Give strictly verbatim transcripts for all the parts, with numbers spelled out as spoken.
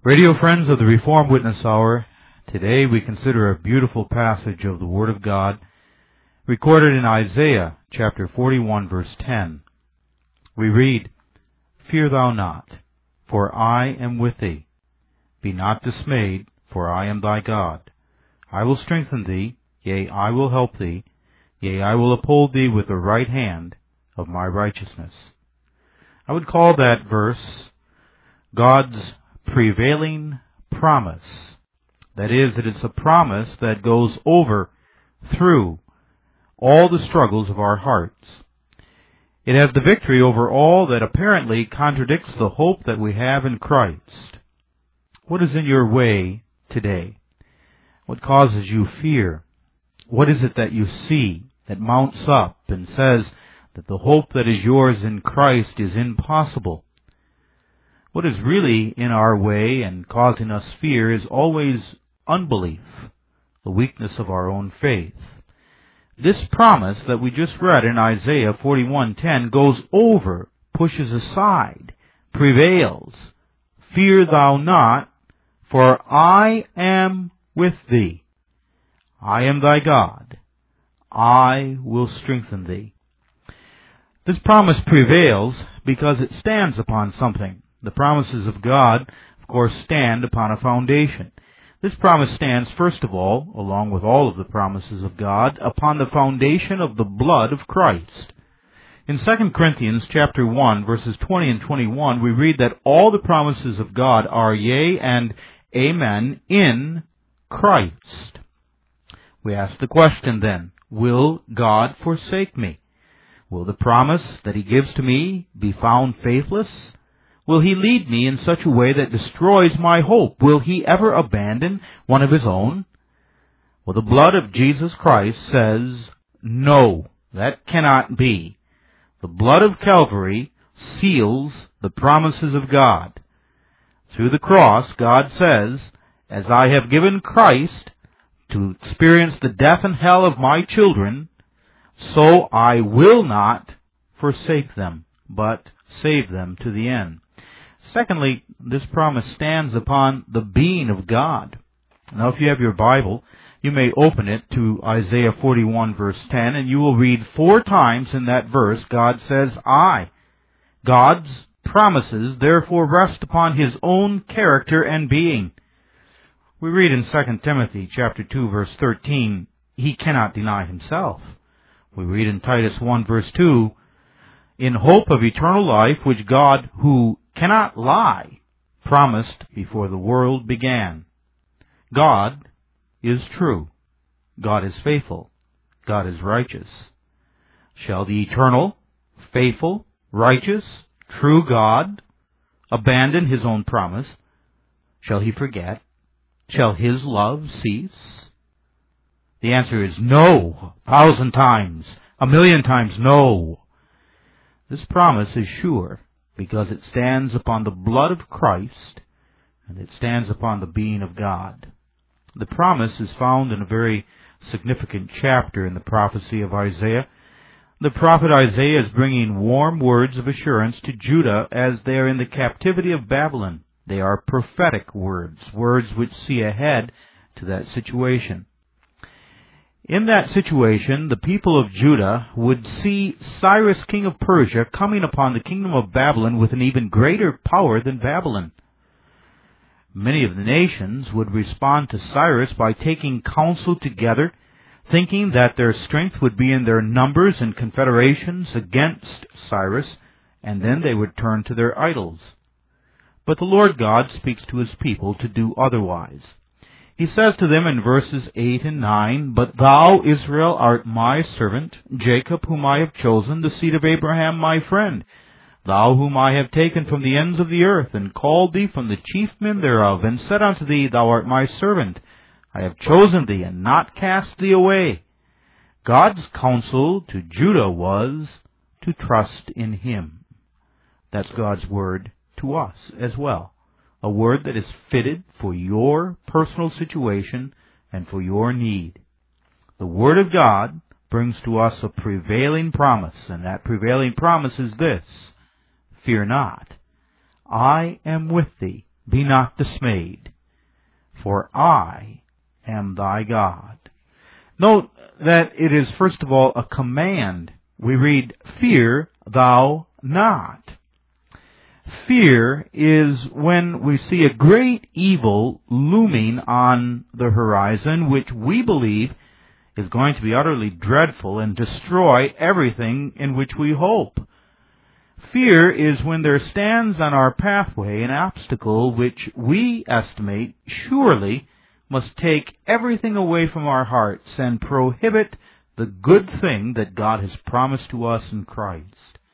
Radio friends of the Reformed Witness Hour, today we consider a beautiful passage of the Word of God recorded in Isaiah chapter forty-one verse ten. We read, "Fear thou not, for I am with thee. Be not dismayed, for I am thy God. I will strengthen thee, yea, I will help thee, yea, I will uphold thee with the right hand of my righteousness." I would call that verse God's prevailing promise. That is, that it's a promise that goes over, through, all the struggles of our hearts. It has the victory over all that apparently contradicts the hope that we have in Christ. What is in your way today? What causes you fear? What is it that you see that mounts up and says that the hope that is yours in Christ is impossible? What is really in our way and causing us fear is always unbelief, the weakness of our own faith. This promise that we just read in Isaiah forty-one ten goes over, pushes aside, prevails. "Fear thou not, for I am with thee. I am thy God. I will strengthen thee." This promise prevails because it stands upon something. The promises of God, of course, stand upon a foundation. This promise stands, first of all, along with all of the promises of God, upon the foundation of the blood of Christ. In Second Corinthians chapter one, verses twenty and twenty-one, we read that all the promises of God are yea and amen in Christ. We ask the question then, will God forsake me? Will the promise that He gives to me be found faithless? Will He lead me in such a way that destroys my hope? Will He ever abandon one of His own? Well, the blood of Jesus Christ says, no, that cannot be. The blood of Calvary seals the promises of God. Through the cross, God says, as I have given Christ to experience the death and hell of my children, so I will not forsake them, but save them to the end. Secondly, this promise stands upon the being of God. Now, if you have your Bible, you may open it to Isaiah forty-one, verse ten, and you will read four times in that verse, God says, I. God's promises, therefore, rest upon His own character and being. We read in Second Timothy chapter two, verse thirteen, He cannot deny Himself. We read in Titus one, verse two, in hope of eternal life, which God, who cannot lie, promised before the world began. God is true. God is faithful. God is righteous. Shall the eternal, faithful, righteous, true God abandon His own promise? Shall He forget? Shall His love cease? The answer is no, a thousand times, a million times no. This promise is sure because it stands upon the blood of Christ and it stands upon the being of God. The promise is found in a very significant chapter in the prophecy of Isaiah. The prophet Isaiah is bringing warm words of assurance to Judah as they are in the captivity of Babylon. They are prophetic words, words which see ahead to that situation. In that situation, the people of Judah would see Cyrus, king of Persia, coming upon the kingdom of Babylon with an even greater power than Babylon. Many of the nations would respond to Cyrus by taking counsel together, thinking that their strength would be in their numbers and confederations against Cyrus, and then they would turn to their idols. But the Lord God speaks to His people to do otherwise. He says to them in verses eight and nine, But thou, Israel, art my servant, Jacob, whom I have chosen, the seed of Abraham my friend, thou whom I have taken from the ends of the earth, and called thee from the chief men thereof, and said unto thee, Thou art my servant. I have chosen thee, and not cast thee away. God's counsel to Judah was to trust in Him. That's God's word to us as well. A word that is fitted for your personal situation and for your need. The Word of God brings to us a prevailing promise, and that prevailing promise is this: fear not. I am with thee. be not dismayed, for I am thy God. Note that it is, first of all, a command. We read, fear thou not. Fear is when we see a great evil looming on the horizon, which we believe is going to be utterly dreadful and destroy everything in which we hope. Fear is when there stands on our pathway an obstacle which we estimate surely must take everything away from our hearts and prohibit the good thing that God has promised to us in Christ.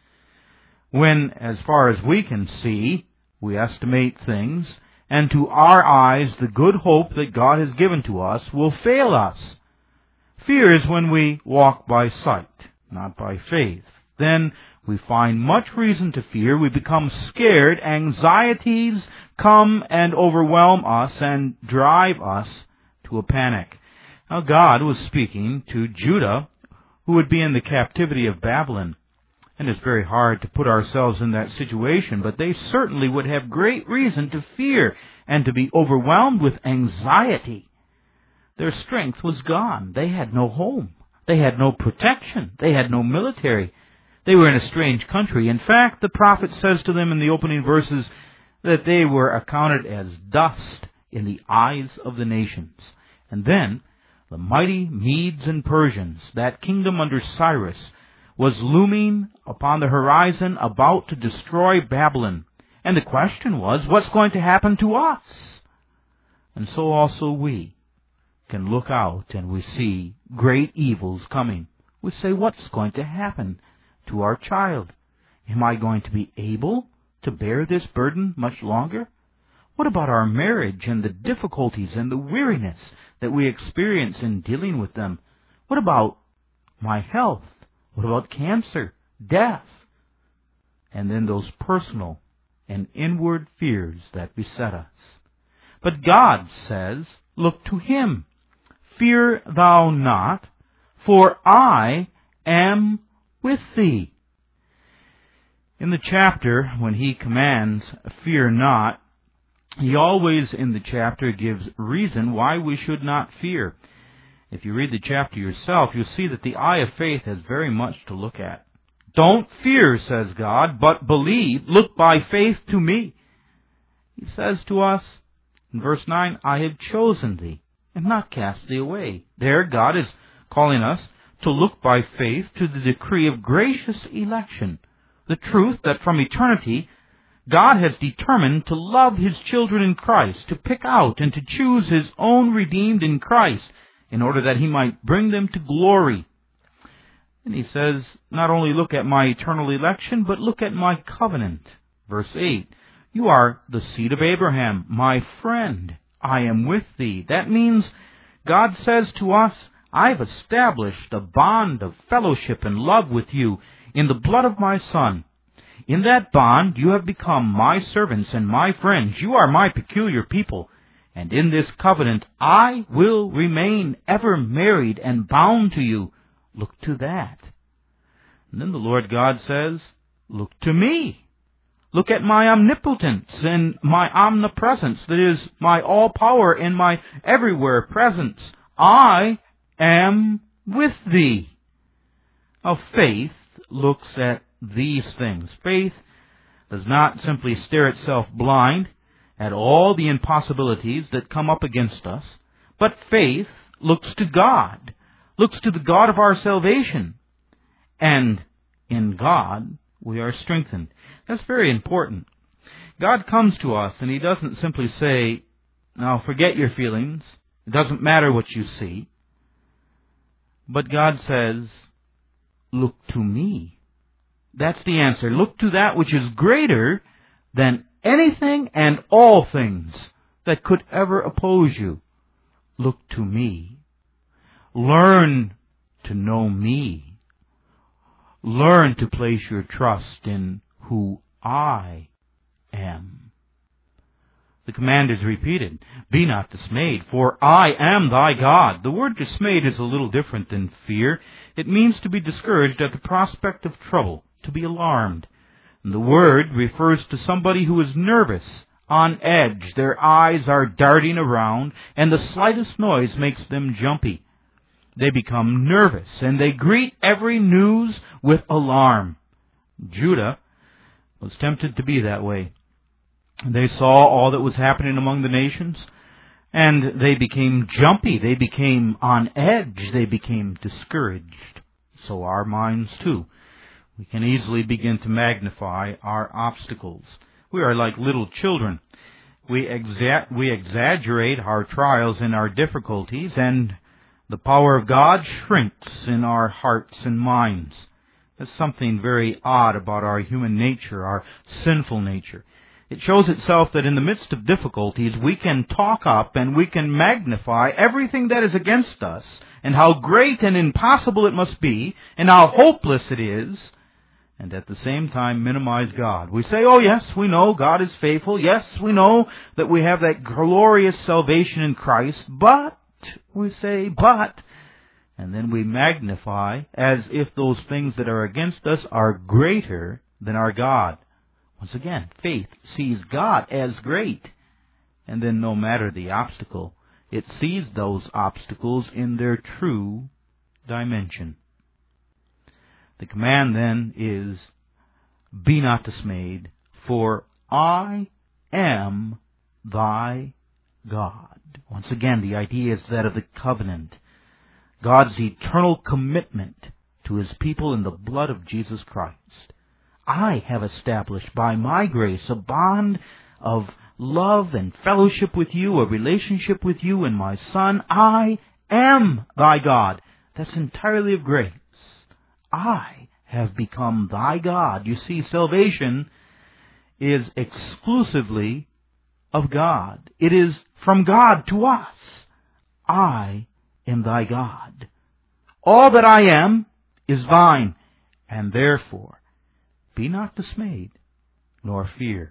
When, as far as we can see, we estimate things, and to our eyes the good hope that God has given to us will fail us. Fear is when we walk by sight, not by faith. Then we find much reason to fear. We become scared. Anxieties come and overwhelm us and drive us to a panic. Now, God was speaking to Judah, who would be in the captivity of Babylon. And it's very hard to put ourselves in that situation, but they certainly would have great reason to fear and to be overwhelmed with anxiety. Their strength was gone. They had no home. They had no protection. They had no military. They were in a strange country. In fact, the prophet says to them in the opening verses that they were accounted as dust in the eyes of the nations. And then the mighty Medes and Persians, that kingdom under Cyrus, was looming upon the horizon, about to destroy Babylon. And the question was, what's going to happen to us? And so also we can look out and we see great evils coming. We say, what's going to happen to our child? Am I going to be able to bear this burden much longer? What about our marriage and the difficulties and the weariness that we experience in dealing with them? What about my health? What about cancer, death? And then those personal and inward fears that beset us. But God says, look to Him. Fear thou not, for I am with thee. In the chapter, when He commands, fear not, He always in the chapter gives reason why we should not fear. If you read the chapter yourself, you'll see that the eye of faith has very much to look at. Don't fear, says God, but believe. Look by faith to me. He says to us in verse nine, I have chosen thee and not cast thee away. There God is calling us to look by faith to the decree of gracious election. The truth that from eternity God has determined to love His children in Christ, to pick out and to choose His own redeemed in Christ, in order that He might bring them to glory. And He says, not only look at my eternal election, but look at my covenant. Verse eight, you are the seed of Abraham, my friend. I am with thee. That means God says to us, I've established a bond of fellowship and love with you in the blood of my Son. In that bond you have become my servants and my friends. You are my peculiar people. And in this covenant I will remain ever married and bound to you. Look to that. And then the Lord God says, look to me. Look at my omnipotence and my omnipresence, that is, my all-power and my everywhere presence. I am with thee. Now, faith looks at these things. Faith does not simply stare itself blind at all the impossibilities that come up against us, but faith looks to God, looks to the God of our salvation, and in God we are strengthened. That's very important. God comes to us and He doesn't simply say, now forget your feelings, it doesn't matter what you see, but God says, look to me. That's the answer. Look to that which is greater than anything and all things that could ever oppose you. Look to me. Learn to know me. Learn to place your trust in who I am. The command is repeated. Be not dismayed, for I am thy God. The word dismayed is a little different than fear. It means to be discouraged at the prospect of trouble, to be alarmed. And the word refers to somebody who is nervous, on edge. Their eyes are darting around, and the slightest noise makes them jumpy. They become nervous, and they greet every news with alarm. Judah was tempted to be that way. They saw all that was happening among the nations, and they became jumpy. They became on edge. They became discouraged. So our minds, too. We can easily begin to magnify our obstacles. We are like little children. We, exa- we exaggerate our trials and our difficulties, and the power of God shrinks in our hearts and minds. There's something very odd about our human nature, our sinful nature. It shows itself that in the midst of difficulties, we can talk up and we can magnify everything that is against us, and how great and impossible it must be, and how hopeless it is, and at the same time minimize God. We say, oh yes, we know God is faithful. Yes, we know that we have that glorious salvation in Christ. But, we say, but, and then we magnify as if those things that are against us are greater than our God. Once again, faith sees God as great. And then no matter the obstacle, it sees those obstacles in their true dimension. The command then is, be not dismayed, for I am thy God. Once again, the idea is that of the covenant. God's eternal commitment to His people in the blood of Jesus Christ. I have established by my grace a bond of love and fellowship with you, a relationship with you and my Son. I am thy God. That's entirely of grace. I have become thy God. You see, salvation is exclusively of God. It is from God to us. I am thy God. All that I am is thine, and therefore be not dismayed, nor fear.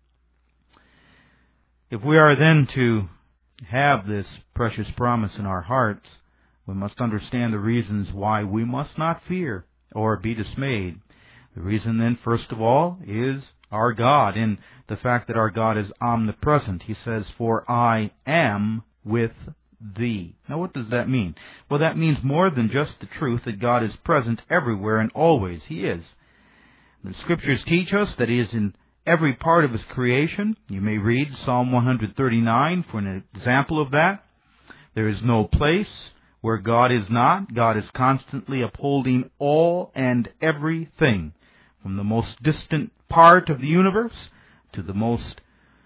If we are then to have this precious promise in our hearts, we must understand the reasons why we must not fear or be dismayed. The reason then, first of all, is our God, in the fact that our God is omnipresent. He says, for I am with thee. Now what does that mean? Well, that means more than just the truth that God is present everywhere and always. He is. The Scriptures teach us that He is in every part of His creation. You may read Psalm one thirty-nine for an example of that. There is no place where God is not. God is constantly upholding all and everything, from the most distant part of the universe to the most,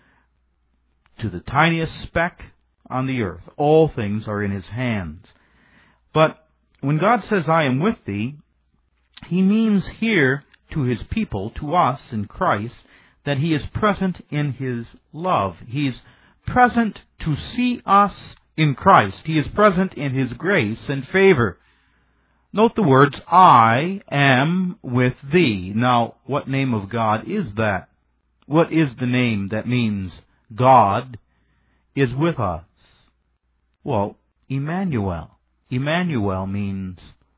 to the tiniest speck on the earth. All things are in His hands. But when God says, I am with thee, He means here to His people, to us in Christ, that He is present in His love. He is present to see us in Christ. He is present in His grace and favor. Note the words, I am with thee. Now, what name of God is that? What is the name that means God is with us? Well, Emmanuel. Emmanuel means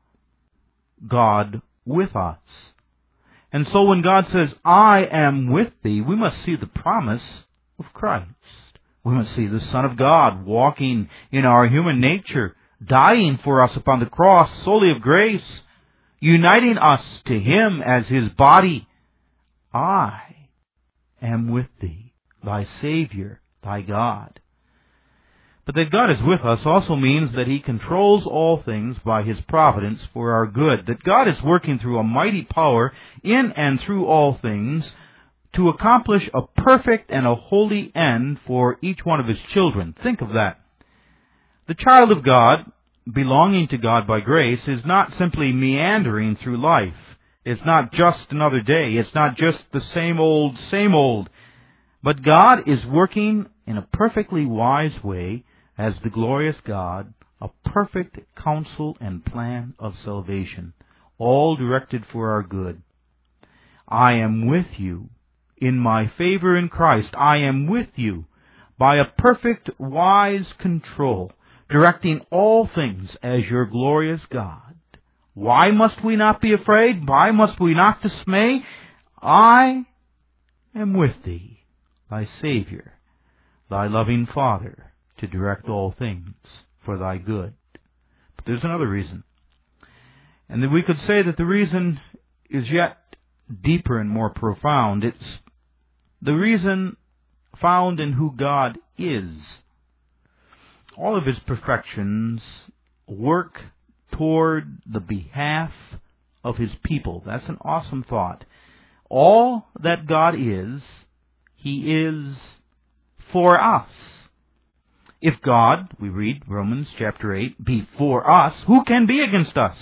God with us. And so when God says, I am with thee, we must see the promise of Christ. We must see the Son of God walking in our human nature, dying for us upon the cross solely of grace, uniting us to Him as His body. I am with thee, thy Savior, thy God. But that God is with us also means that He controls all things by His providence for our good. That God is working through a mighty power in and through all things to accomplish a perfect and a holy end for each one of His children. Think of that. The child of God, belonging to God by grace, is not simply meandering through life. It's not just another day. It's not just the same old, same old. But God is working in a perfectly wise way as the glorious God, a perfect counsel and plan of salvation, all directed for our good. I am with you in my favor in Christ. I am with you by a perfect, wise control, directing all things as your glorious God. Why must we not be afraid? Why must we not dismay? I am with thee, thy Savior, thy loving Father, to direct all things for thy good. But there's another reason. And that we could say that the reason is yet deeper and more profound. It's the reason found in who God is. All of His perfections work toward the behalf of His people. That's an awesome thought. All that God is, He is for us. If God, we read Romans chapter eight, be for us, who can be against us?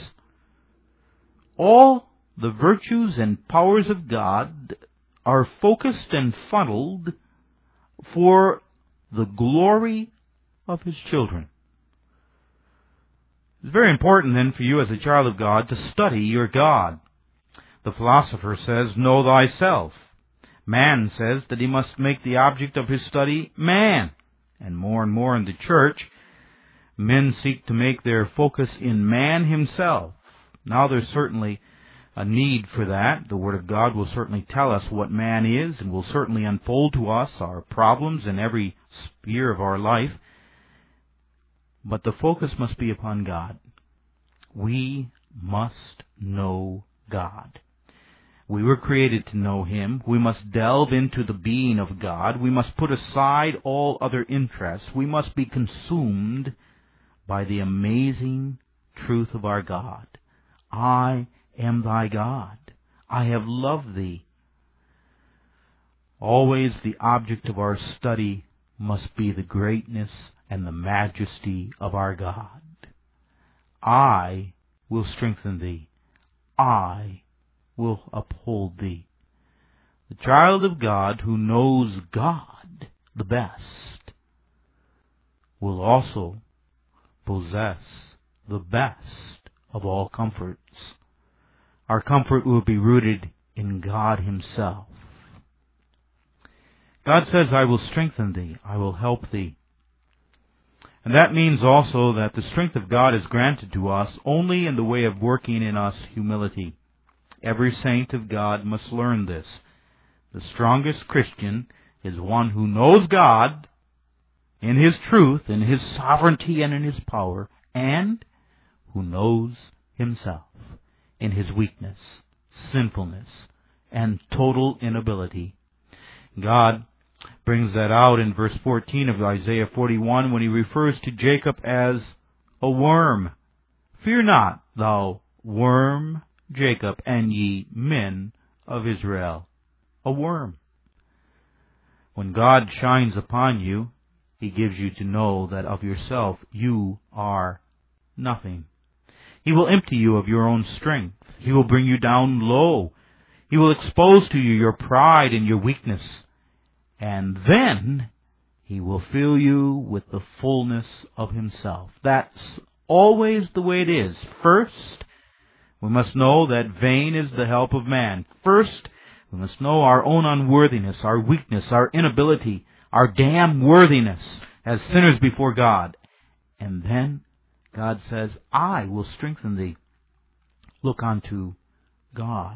All the virtues and powers of God are focused and funneled for the glory of His children. It's very important then for you as a child of God to study your God. The philosopher says, know thyself. Man says that he must make the object of his study man. And more and more in the church, men seek to make their focus in man himself. Now there's certainly a need for that. The Word of God will certainly tell us what man is and will certainly unfold to us our problems in every sphere of our life. But the focus must be upon God. We must know God. We were created to know Him. We must delve into the being of God. We must put aside all other interests. We must be consumed by the amazing truth of our God. I am thy God. I have loved thee. Always the object of our study must be the greatness and the majesty of our God. I will strengthen thee. I will uphold thee. The child of God who knows God the best will also possess the best of all comforts. Our comfort will be rooted in God Himself. God says, I will strengthen thee, I will help thee. And that means also that the strength of God is granted to us only in the way of working in us humility. Every saint of God must learn this. The strongest Christian is one who knows God in His truth, in His sovereignty, and in His power, and who knows himself in his weakness, sinfulness, and total inability. God brings that out in verse fourteen of Isaiah forty-one when He refers to Jacob as a worm. Fear not, thou worm Jacob, and ye men of Israel. A worm. When God shines upon you, He gives you to know that of yourself you are nothing. He will empty you of your own strength. He will bring you down low. He will expose to you your pride and your weakness. And then He will fill you with the fullness of Himself. That's always the way it is. First, we must know that vain is the help of man. First, we must know our own unworthiness, our weakness, our inability, our damn worthiness as sinners before God. And then God says, I will strengthen thee. Look unto God.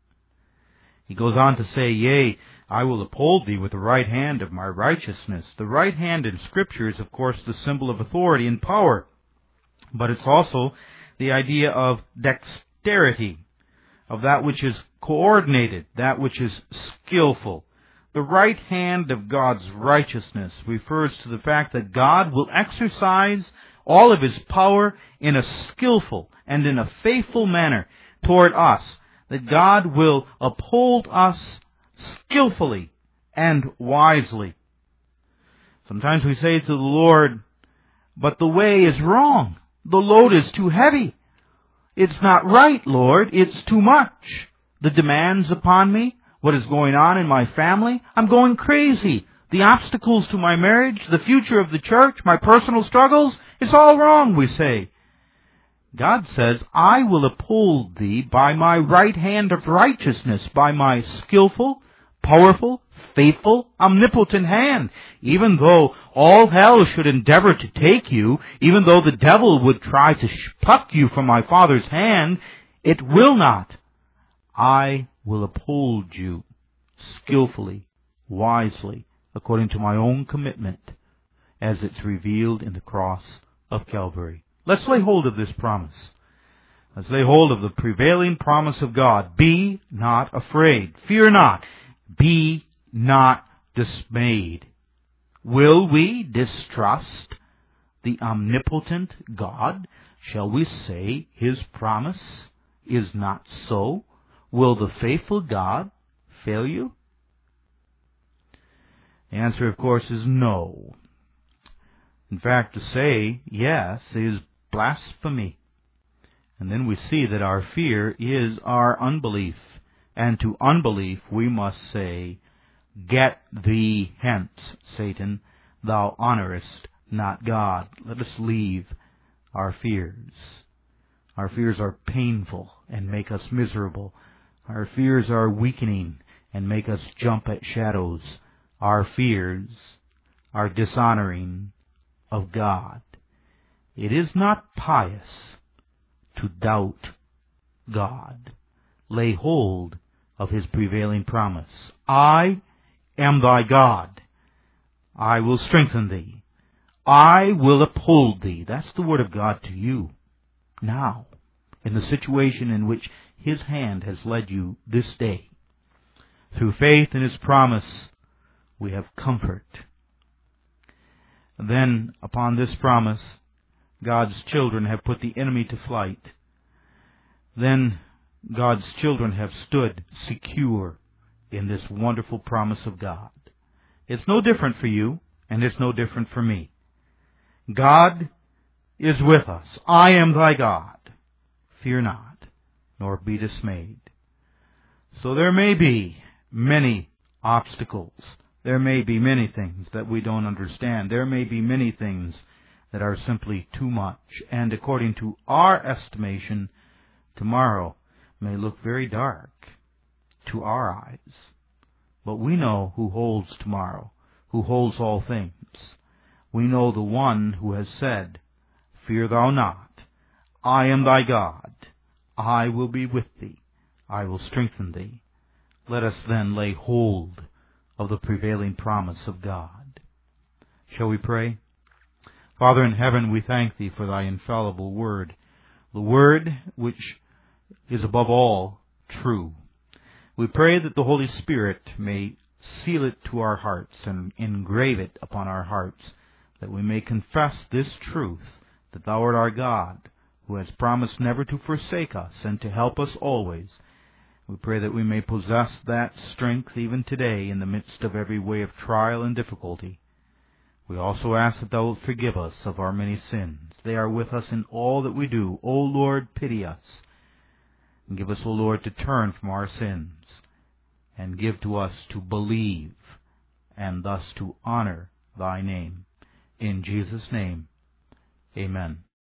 He goes on to say, yea, I will uphold thee with the right hand of my righteousness. The right hand in Scripture is, of course, the symbol of authority and power. But it's also the idea of dexterity, of that which is coordinated, that which is skillful. The right hand of God's righteousness refers to the fact that God will exercise all of His power in a skillful and in a faithful manner toward us, that God will uphold us skillfully and wisely. Sometimes we say to the Lord, but the way is wrong. The load is too heavy. It's not right, Lord. It's too much. The demands upon me, what is going on in my family, I'm going crazy. The obstacles to my marriage, the future of the church, my personal struggles, it's all wrong, we say. God says, I will uphold thee by my right hand of righteousness, by my skillful, powerful, faithful, omnipotent hand. Even though all hell should endeavor to take you, even though the devil would try to pluck you from my Father's hand, it will not. I will uphold you skillfully, wisely, according to my own commitment as it's revealed in the cross of Calvary. Let's lay hold of this promise. Let's lay hold of the prevailing promise of God. Be not afraid. Fear not. Be not dismayed. Will we distrust the omnipotent God? Shall we say His promise is not so? Will the faithful God fail you? The answer, of course, is no. In fact, to say yes is blasphemy. And then we see that our fear is our unbelief. And to unbelief we must say, Get thee hence, Satan, thou honorest not God. Let us leave our fears. Our fears are painful and make us miserable. Our fears are weakening and make us jump at shadows. Our fears are dishonoring of God. It is not pious to doubt God. Lay hold of His prevailing promise. I am thy God. I will strengthen thee. I will uphold thee. That's the word of God to you now, in the situation in which His hand has led you this day. Through faith in His promise, we have comfort. Then, upon this promise, God's children have put the enemy to flight. Then God's children have stood secure in this wonderful promise of God. It's no different for you, and it's no different for me. God is with us. I am thy God. Fear not, nor be dismayed. So there may be many obstacles. There may be many things that we don't understand. There may be many things that are simply too much. And according to our estimation, tomorrow may look very dark to our eyes. But we know who holds tomorrow, who holds all things. We know the one who has said, Fear thou not. I am thy God. I will be with thee. I will strengthen thee. Let us then lay hold of the prevailing promise of God. Shall we pray? Father in heaven, we thank Thee for Thy infallible word, the word which is above all true. We pray that the Holy Spirit may seal it to our hearts and engrave it upon our hearts, that we may confess this truth, that Thou art our God, who has promised never to forsake us and to help us always. We pray that we may possess that strength even today in the midst of every way of trial and difficulty. We also ask that Thou wilt forgive us of our many sins. They are with us in all that we do. O Lord, pity us. And give us, O Lord, to turn from our sins, and give to us to believe, and thus to honor Thy name. In Jesus' name, amen.